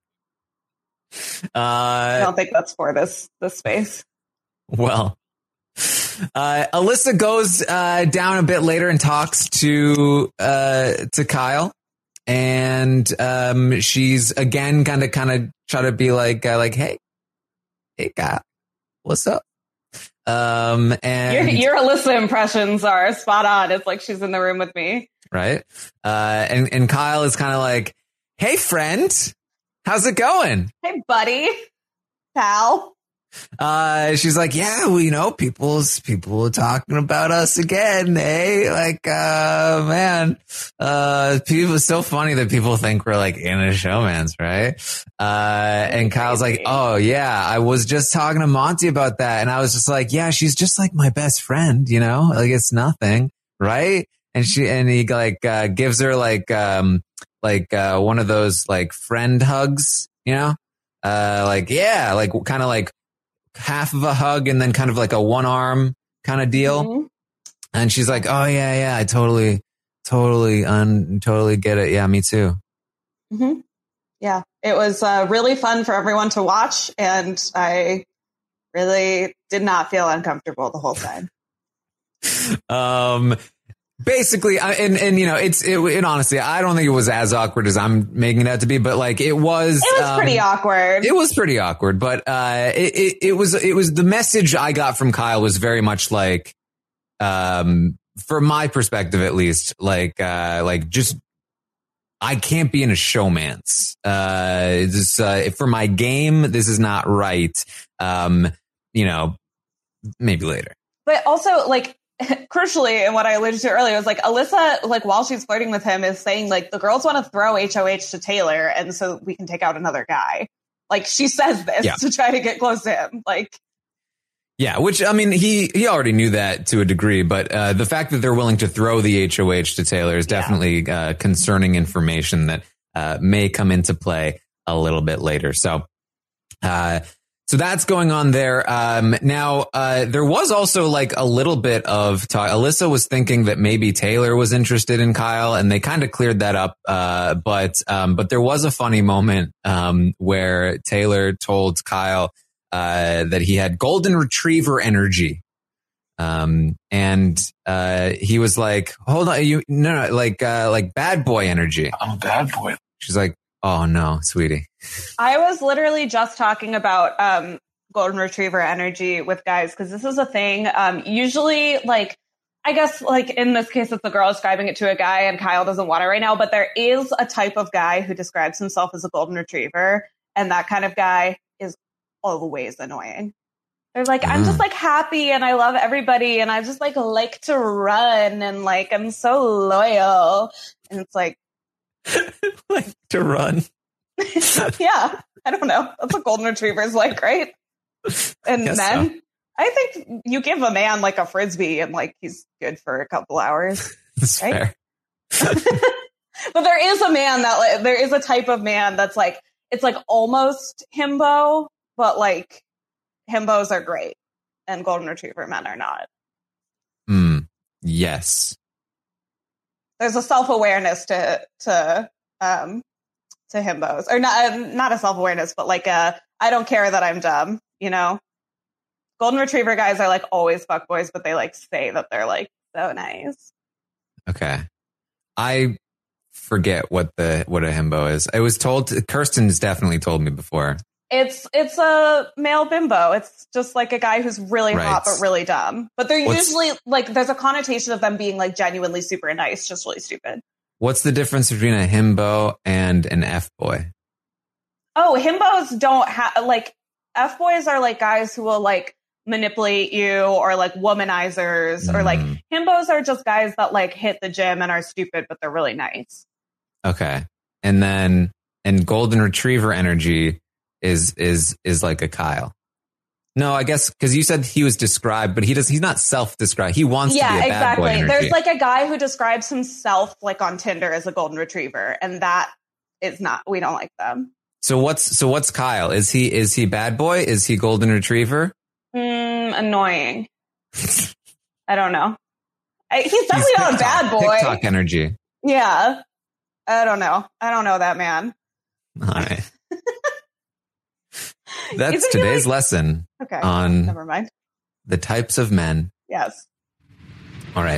I don't think that's for this space.
Well, Alyssa goes down a bit later and talks to Kyle. And she's again kind of try to be like, hey Kyle, what's up? And
your Alyssa impressions are spot on. It's like she's in the room with me,
right? And Kyle is kind of like, hey friend, how's it going?
Hey buddy, pal.
She's like, yeah, well, people are talking about us again, eh? Like, man, people, it's so funny that people think we're like in a showman's, right? And Kyle's like, oh yeah, I was just talking to Monty about that. And I was just like, yeah, she's just like my best friend, like it's nothing, right? And he like, gives her like one of those like friend hugs, like, yeah, like kind of like half of a hug and then kind of like a one arm kind of deal. Mm-hmm. And she's like, oh yeah, I totally get it. Yeah, me too.
Mm-hmm. Yeah, it was really fun for everyone to watch. And I really did not feel uncomfortable the whole time.
Basically, and honestly, I don't think it was as awkward as I'm making it out to be, but like it was
pretty awkward.
It was pretty awkward, but it was the message I got from Kyle was very much like, from my perspective at least, like just I can't be in a showman's. For my game, this is not right. Maybe later.
But also, like, crucially, and what I alluded to earlier was like Alyssa, like while she's flirting with him, is saying like the girls want to throw HOH to Taylor, and so we can take out another guy. Like she says this to try to get close to him. Like,
yeah, which I mean, he already knew that to a degree, but the fact that they're willing to throw the HOH to Taylor is definitely concerning information that may come into play a little bit later. So that's going on there. Now, there was also like a little bit of talk. Alyssa was thinking that maybe Taylor was interested in Kyle, and they kind of cleared that up. But there was a funny moment, where Taylor told Kyle, that he had golden retriever energy. And he was like, hold on, like bad boy energy.
I'm a bad boy.
She's like, oh no, sweetie.
I was literally just talking about golden retriever energy with guys because this is a thing. Usually, like, I guess, like in this case, it's the girl describing it to a guy, and Kyle doesn't want it right now. But there is a type of guy who describes himself as a golden retriever, and that kind of guy is always annoying. They're like, I'm just like happy, and I love everybody, and I just like to run, and like I'm so loyal, and it's like.
Like to run.
Yeah, I don't know. That's what golden retrievers like, right? And then so. I think you give a man like a Frisbee and like he's good for a couple hours.
That's
right? Fair. But there is a man that like, there is a type of man that's like, it's like almost himbo, but like himbos are great and golden retriever men are not.
Yes.
There's a self-awareness to himbos, or not a self-awareness, but like I don't care that I'm dumb, Golden retriever guys are like always fuckboys, but they like say that they're like so nice.
Okay, I forget what a himbo is. I was told. Kirsten's definitely told me before.
It's a male bimbo. It's just like a guy who's really hot but really dumb. But they're usually like there's a connotation of them being like genuinely super nice, just really stupid.
What's the difference between a himbo and an F-boy?
Oh, himbos don't have like F-boys are like guys who will like manipulate you or like womanizers or like himbos are just guys that like hit the gym and are stupid, but they're really nice.
Okay. And golden retriever energy is like a Kyle. No, I guess because you said he was described, but he's not self-described. He wants to be a bad boy energy.
There's like a guy who describes himself like on Tinder as a golden retriever, and that is not. We don't like them.
So what's Kyle? Is he bad boy? Is he golden retriever?
Annoying. I don't know. He's definitely not a bad boy.
TikTok energy.
Yeah. I don't know. I don't know that man.
All right. That's today's lesson on
never mind.
The types of men.
Yes.
All right.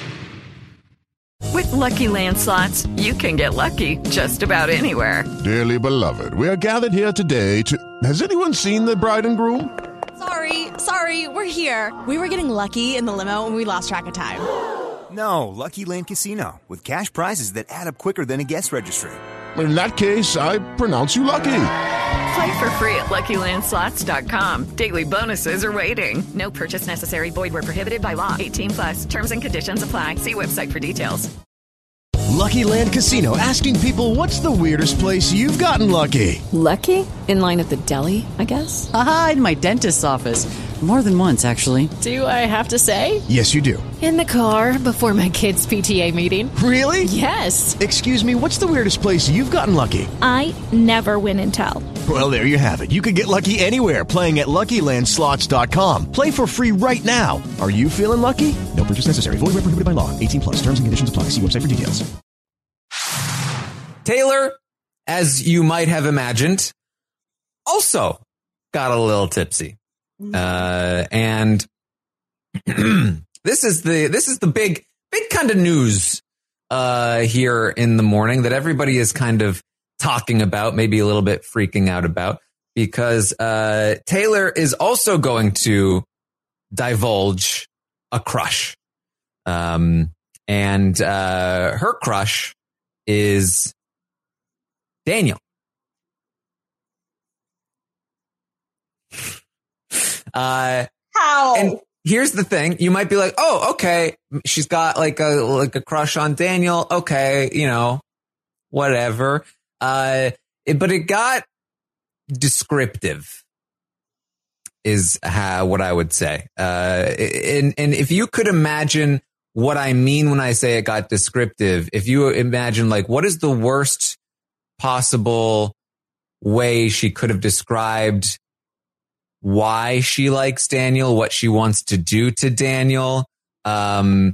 With Lucky Land Slots, you can get lucky just about anywhere.
Dearly beloved, we are gathered here today to... Has anyone seen the bride and groom?
Sorry, we're here. We were getting lucky in the limo and we lost track of time.
No, Lucky Land Casino, with cash prizes that add up quicker than a guest registry.
In that case, I pronounce you lucky.
Play for free at LuckyLandSlots.com. Daily bonuses are waiting. No purchase necessary. Void where prohibited by law. 18+. Terms and conditions apply. See website for details.
Lucky Land Casino, asking people, what's the weirdest place you've gotten lucky?
Lucky? In line at the deli, I guess?
Aha, in my dentist's office. More than once, actually.
Do I have to say?
Yes, you do.
In the car before my kids' PTA meeting.
Really?
Yes.
Excuse me, what's the weirdest place you've gotten lucky?
I never win and tell.
Well, there you have it. You can get lucky anywhere, playing at LuckyLandSlots.com. Play for free right now. Are you feeling lucky? No purchase necessary. Void where prohibited by law. 18+. Terms and conditions apply. See website for details.
Taylor, as you might have imagined, also got a little tipsy. And this is the big kind of news here in the morning that everybody is kind of talking about, maybe a little bit freaking out about, because Taylor is also going to divulge a crush. And her crush is Daniel.
How?
And here's the thing. You might be like, oh, okay. She's got like a crush on Daniel. Okay. You know, whatever. But it got descriptive is what I would say. And if you could imagine what I mean when I say it got descriptive, if you imagine like, what is the worst possible way she could have described why she likes Daniel, what she wants to do to Daniel, and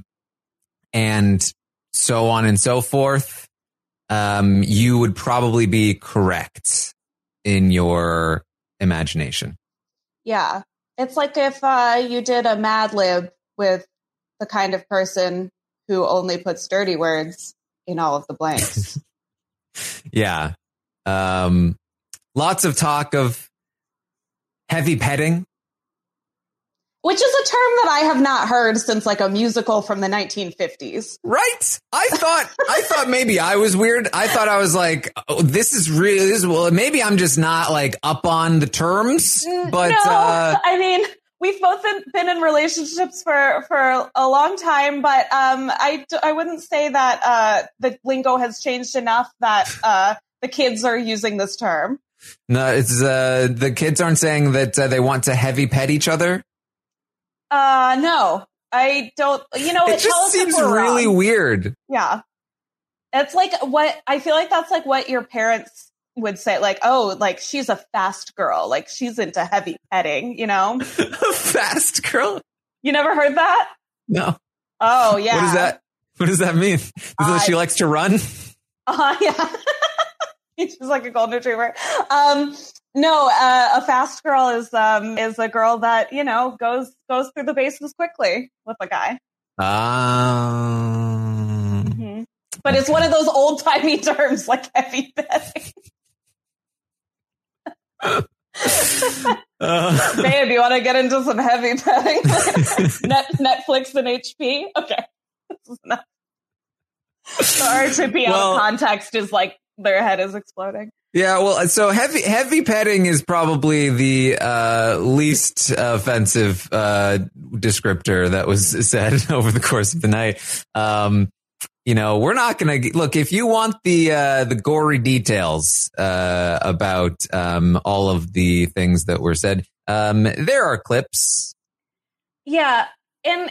so on and so forth, you would probably be correct in your imagination.
Yeah. It's like if you did a Mad Lib with the kind of person who only puts dirty words in all of the blanks.
Yeah. Lots of talk of heavy petting.
Which is a term that I have not heard since like a musical from the 1950s.
Right? I thought maybe I was weird. I thought I was like, oh, well, maybe I'm just not like up on the terms, but
no, I mean, we've both been in relationships for a long time, but I wouldn't say that the lingo has changed enough that the kids are using this term.
No, it's the kids aren't saying that they want to heavy pet each other.
No, I don't. You know,
it just seems really weird.
Yeah, it's like what I feel like that's like what your parents would say, like, oh, like she's a fast girl, like she's into heavy petting, you know?
A fast girl?
You never heard that?
No.
Oh, yeah.
What does that mean? She likes to run?
Yeah. She's like a golden retriever. No, a fast girl is a girl that, you know, goes through the bases quickly with a guy. Mm-hmm. But it's one of those old timey terms like heavy petting. Babe, you want to get into some heavy petting? Netflix and HP? Okay. This is not. The RTP out of context is like their head is exploding.
Yeah, well, so heavy petting is probably the least offensive descriptor that was said over the course of the night. You know, we're not going to look if you want the gory details about all of the things that were said. There are clips.
Yeah, and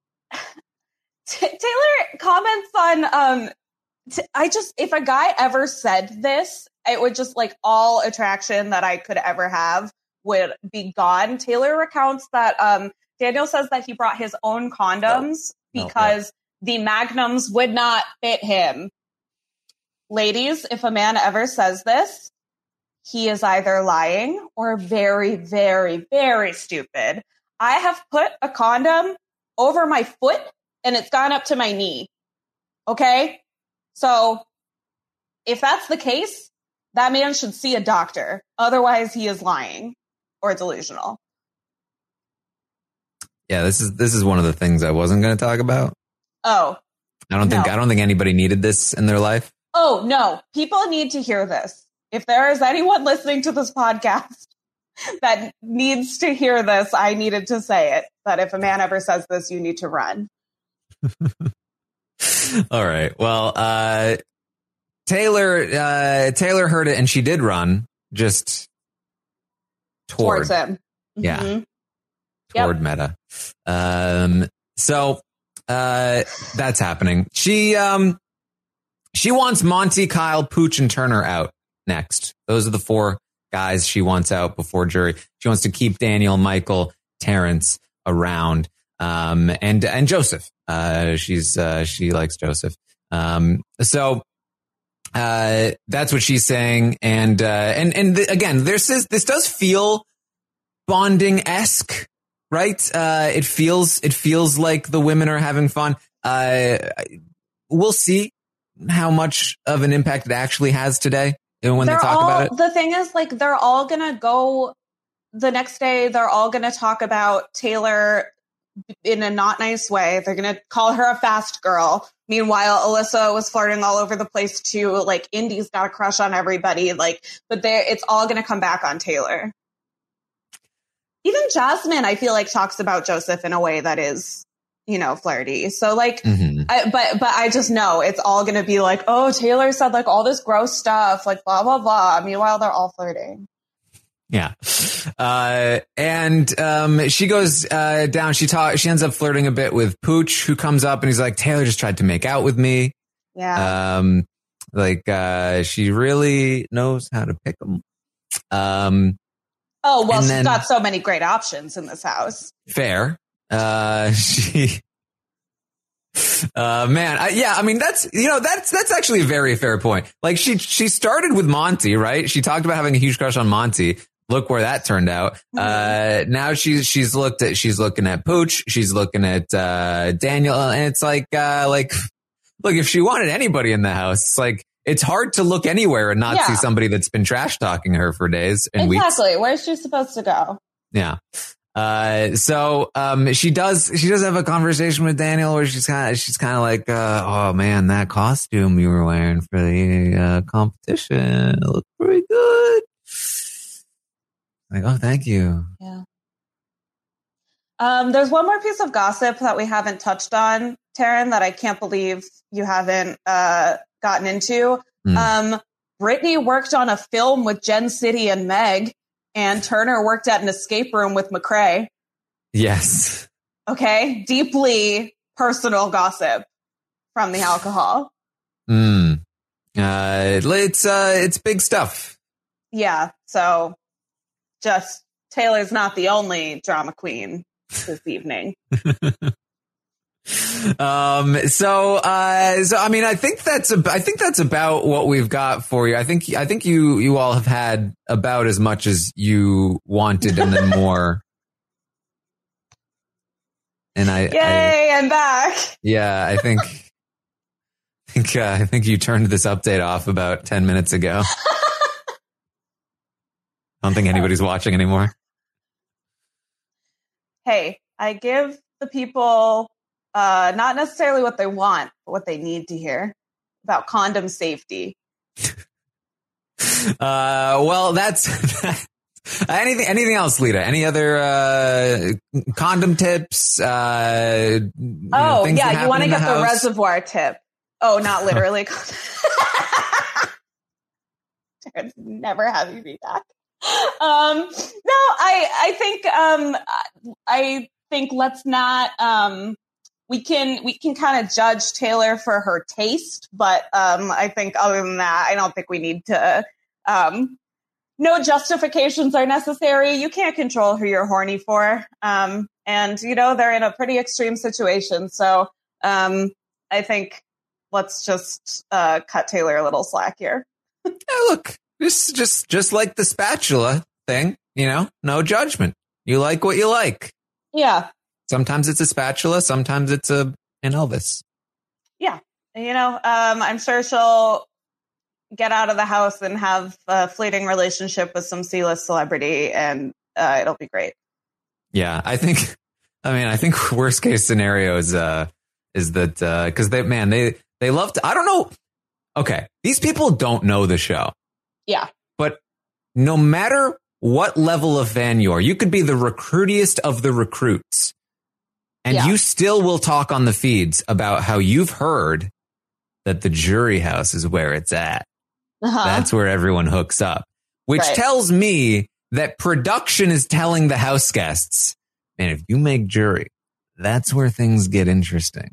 Taylor comments on if a guy ever said this, it would just like all attraction that I could ever have would be gone. Taylor recounts that Daniel says that he brought his own condoms because the magnums would not fit him. Ladies, if a man ever says this, he is either lying or very, very, very stupid. I have put a condom over my foot and it's gone up to my knee. Okay? So if that's the case, that man should see a doctor. Otherwise, he is lying or delusional.
Yeah, this is one of the things I wasn't going to talk about.
Oh,
I don't think anybody needed this in their life.
Oh, no. People need to hear this. if there is anyone listening to this podcast that needs to hear this, I needed to say it. That if a man ever says this, you need to run.
All right. Well, Taylor heard it and she did run just
towards him.
Yeah.
Mhm.
Toward Meta. So that's happening. She wants Monty, Kyle, Pooch, and Turner out next. Those are the 4 guys she wants out before jury. She wants to keep Daniel, Michael, Terrence around, and Joseph. She likes Joseph. So that's what she's saying. And again, this does feel bonding-esque, right? It feels like the women are having fun. We'll see how much of an impact it actually has today when they talk about it.
The thing is, like, they're all gonna go the next day. They're all gonna talk about Taylor in a not nice way. They're gonna call her a fast girl. Meanwhile, Alyssa was flirting all over the place too. Like, Indy's got a crush on everybody. Like, but it's all gonna come back on Taylor. Even Jasmine, I feel like, talks about Joseph in a way that is, flirty. So like, but I just know it's all going to be like, oh, Taylor said like all this gross stuff, like blah, blah, blah. Meanwhile, they're all flirting.
Yeah. And she goes down. She ends up flirting a bit with Pooch, who comes up and he's like, Taylor just tried to make out with me.
Yeah.
She really knows how to pick them.
Oh, well, she's got so many great options in this house.
Fair. That's actually a very fair point. Like she started with Monty, right? She talked about having a huge crush on Monty. Look where that turned out. Now she's looking at Pooch. She's looking at, Daniel. And it's like, look, if she wanted anybody in the house, it's like, it's hard to look anywhere and not see somebody that's been trash talking her for days and weeks.
Exactly. Where's she supposed to go?
Yeah. So she does have a conversation with Daniel where she's kind of like, oh man, that costume you were wearing for the competition looked pretty good. Like, oh, thank you.
Yeah. There's one more piece of gossip that we haven't touched on, Taryn, that I can't believe you haven't gotten into. Brittany worked on a film with Jen City and Meg, and Turner worked at an escape room with McCrae.
Yes.
Okay. Deeply personal gossip from the alcohol.
It's big stuff.
Yeah. So just Taylor's not the only drama queen this evening.
So I mean, I think that's about what we've got for you. I think you all have had about as much as you wanted and then more. And
I'm back.
Yeah, I think you turned this update off about 10 minutes ago. I don't think anybody's watching anymore.
Hey, I give the people not necessarily what they want, but what they need to hear about condom safety.
Well, that's anything else, Lita? Any other condom tips?
You want to get the reservoir tip. Oh, not literally. Taryn's never having me back. No, I think let's not. We can kind of judge Taylor for her taste, but I think other than that, I don't think we need to. No justifications are necessary. You can't control who you're horny for, and they're in a pretty extreme situation. So I think let's just cut Taylor a little slack here.
Yeah, look, just like the spatula thing, no judgment. You like what you like.
Yeah.
Sometimes it's a spatula. Sometimes it's an Elvis.
Yeah. I'm sure she'll get out of the house and have a fleeting relationship with some C-list celebrity, and it'll be great.
Yeah, I think worst case scenario is that because they love to. I don't know. Okay, these people don't know the show.
Yeah.
no matter what level of fan you are, you could be the recruitiest of the recruits, and you still will talk on the feeds about how you've heard that the jury house is where it's at. That's where everyone hooks up, which tells me that production is telling the house guests, and if you make jury, that's where things get interesting.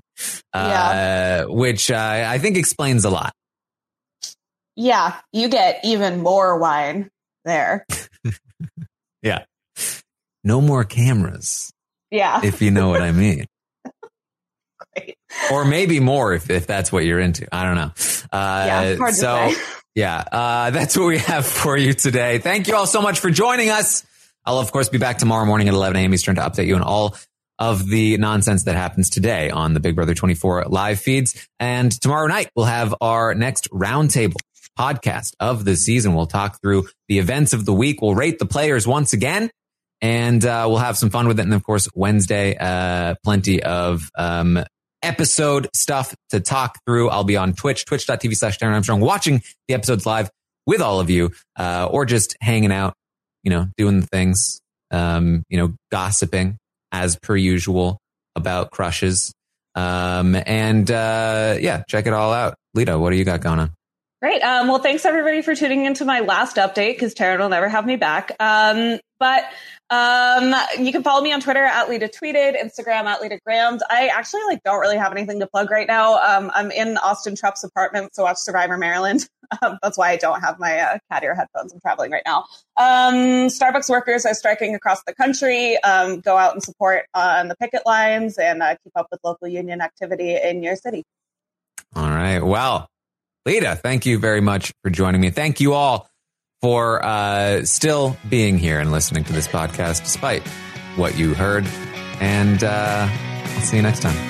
Which I think explains a lot.
Yeah, you get even more wine there.
Yeah. No more cameras.
Yeah.
If you know what I mean. Great. Or maybe more if that's what you're into. I don't know.
Hard to say.
That's what we have for you today. Thank you all so much for joining us. I'll, of course, be back tomorrow morning at 11 a.m. Eastern to update you on all of the nonsense that happens today on the Big Brother 24 live feeds. And tomorrow night, we'll have our next roundtable podcast of the season. We'll talk through the events of the week. We'll rate the players once again, and we'll have some fun with it. And of course, Wednesday, plenty of episode stuff to talk through. I'll be on Twitch, twitch.tv/Darren Armstrong, watching the episodes live with all of you, or just hanging out, doing the things, gossiping as per usual about crushes. Check it all out. Lita, what do you got going on?
Great. Well, thanks everybody for tuning into my last update, because Taryn will never have me back. But you can follow me on Twitter at Lita Tweeted, Instagram at Lita Grammed. I actually don't really have anything to plug right now. I'm in Austin Trupp's apartment, so watch Survivor Maryland. That's why I don't have my cat ear headphones. I'm traveling right now. Starbucks workers are striking across the country. Go out and support on the picket lines and keep up with local union activity in your city.
All right. Well, Lita, thank you very much for joining me. Thank you all for still being here and listening to this podcast, despite what you heard. And I'll see you next time.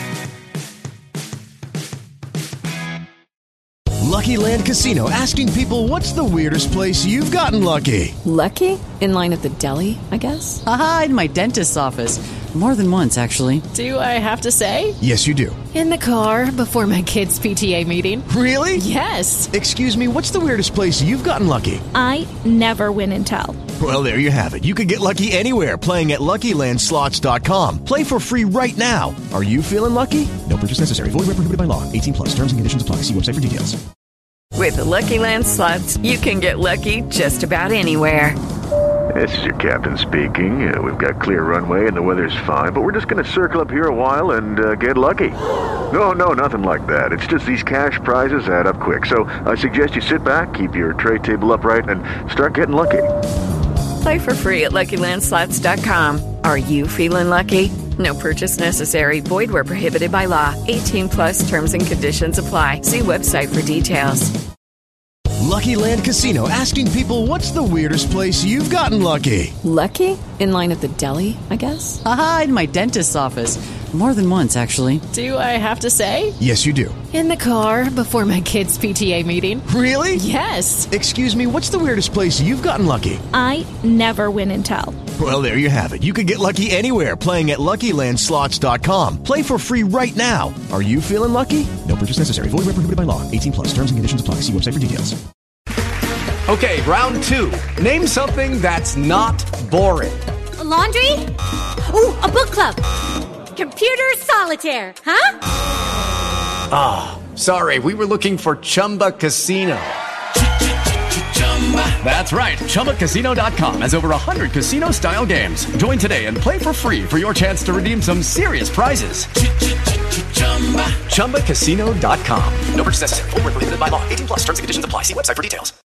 Lucky Land Casino, asking people, what's the weirdest place you've gotten lucky?
Lucky? In line at the deli, I guess?
Aha, in my dentist's office. More than once, actually.
Do I have to say?
Yes, you do.
In the car before my kids' PTA meeting.
Really?
Yes.
Excuse me, what's the weirdest place you've gotten lucky?
I never win and tell.
Well, there you have it. You can get lucky anywhere, playing at LuckyLandSlots.com. Play for free right now. Are you feeling lucky? No purchase necessary. Void where prohibited by law. 18+. Terms and conditions apply. See website for details.
With the Lucky Land Slots, you can get lucky just about anywhere.
This is your captain speaking. We've got clear runway and the weather's fine, but we're just going to circle up here a while and get lucky. No, nothing like that. It's just these cash prizes add up quick. So I suggest you sit back, keep your tray table upright, and start getting lucky.
Play for free at LuckyLandSlots.com. Are you feeling lucky? No purchase necessary. Void where prohibited by law. 18+ terms and conditions apply. See website for details.
Lucky Land Casino, asking people, what's the weirdest place you've gotten lucky?
Lucky? In line at the deli, I guess?
Aha, in my dentist's office. More than once, actually.
Do I have to say?
Yes, you do.
In the car before my kids' PTA meeting.
Really?
Yes.
Excuse me, what's the weirdest place you've gotten lucky?
I never win and tell.
Well, there you have it. You can get lucky anywhere, playing at LuckyLandSlots.com. Play for free right now. Are you feeling lucky? No purchase necessary. Void where prohibited by law. 18+. Terms and conditions apply. See website for details.
Okay, round two. Name something that's not boring.
A laundry? Ooh, a book club. Computer solitaire, huh?
Ah, sorry, we were looking for Chumba Casino. That's right, ChumbaCasino.com has over 100 casino-style games. Join today and play for free for your chance to redeem some serious prizes. ChumbaCasino.com.
No purchase necessary. Void where prohibited by law. 18+. Terms and conditions apply. See website for details.